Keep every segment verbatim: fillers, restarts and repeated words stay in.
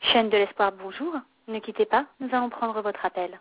Chaîne de l'espoir, bonjour. Ne quittez pas, nous allons prendre votre appel.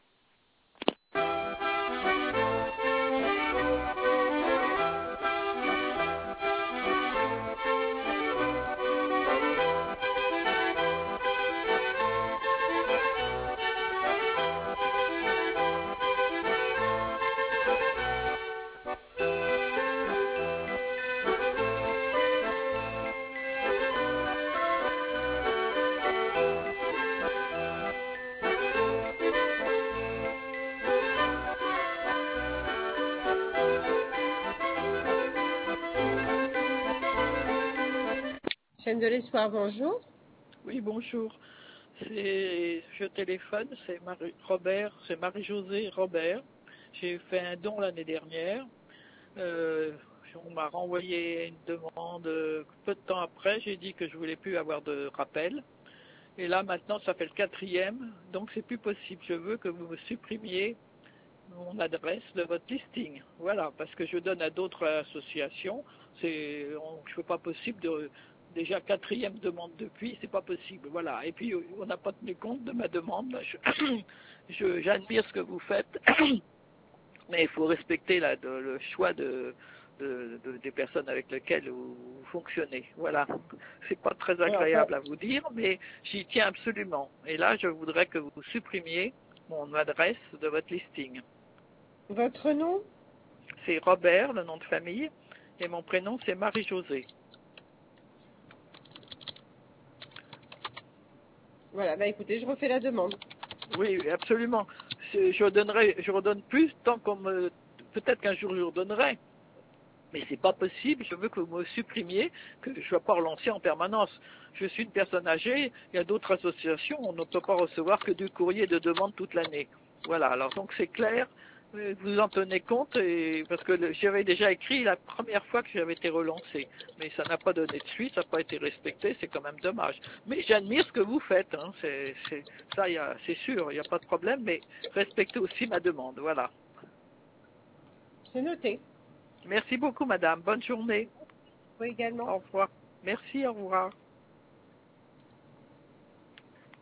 Chaîne de l'espoir, bonjour. Oui, bonjour. C'est, je téléphone, c'est Marie, Robert, c'est Marie-Josée Robert. J'ai fait un don l'année dernière. Euh, on m'a renvoyé une demande peu de temps après. J'ai dit que je voulais plus avoir de rappel. Et là, maintenant, ça fait le quatrième, donc c'est plus possible. Je veux que vous me supprimiez mon adresse de votre listing. Voilà, parce que je donne à d'autres associations. C'est, on, je ne pas possible de, déjà quatrième demande depuis, c'est pas possible. Voilà. Et puis on n'a pas tenu compte de ma demande. Je, je, j'admire ce que vous faites, mais il faut respecter là, de, le choix de, de, de, des personnes avec lesquelles vous, vous fonctionnez. Voilà. C'est pas très agréable à vous dire, mais j'y tiens absolument. Et là, je voudrais que vous supprimiez mon adresse de votre listing. Votre nom? C'est Robert, le nom de famille, et mon prénom c'est Marie-Josée. Voilà, bah écoutez, je refais la demande. Oui, absolument. Je redonnerai, je redonne plus tant qu'on me, peut-être qu'un jour je redonnerai. Mais c'est pas possible, je veux que vous me supprimiez, que je ne sois pas relancé en permanence. Je suis une personne âgée, il y a d'autres associations, on ne peut pas recevoir que du courrier de demande toute l'année. Voilà, alors donc c'est clair, vous en tenez compte, et, parce que j'avais déjà écrit la première fois que j'avais été relancé, mais ça n'a pas donné de suite, ça n'a pas été respecté, c'est quand même dommage. Mais j'admire ce que vous faites, hein, c'est, c'est, ça c'est sûr, il n'y a pas de problème, mais respectez aussi ma demande, voilà. C'est noté. Merci beaucoup madame, bonne journée. Vous également. Au revoir. Merci, au revoir.